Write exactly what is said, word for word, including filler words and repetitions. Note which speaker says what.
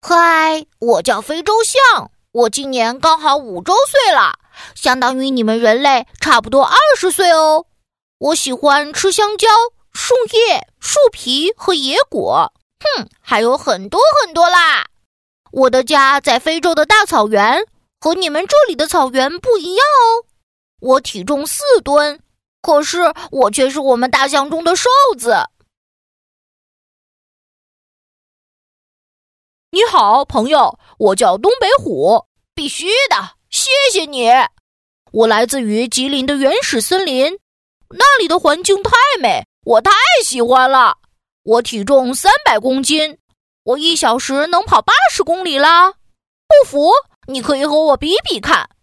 Speaker 1: 嗨，我叫非洲象，我今年刚好五周岁了，相当于你们人类差不多二十岁哦。我喜欢吃香蕉、树叶、树皮和野果，哼，还有很多很多啦。我的家在非洲的大草原，和你们这里的草原不一样哦。我体重四吨，可是我却是我们大象中的瘦子。
Speaker 2: 你好，朋友，我叫东北虎。
Speaker 1: 必须的，谢谢你。
Speaker 2: 我来自于吉林的原始森林，那里的环境太美，我太喜欢了。我体重三百公斤，我一小时能跑八十公里啦。不服，你可以和我比比看。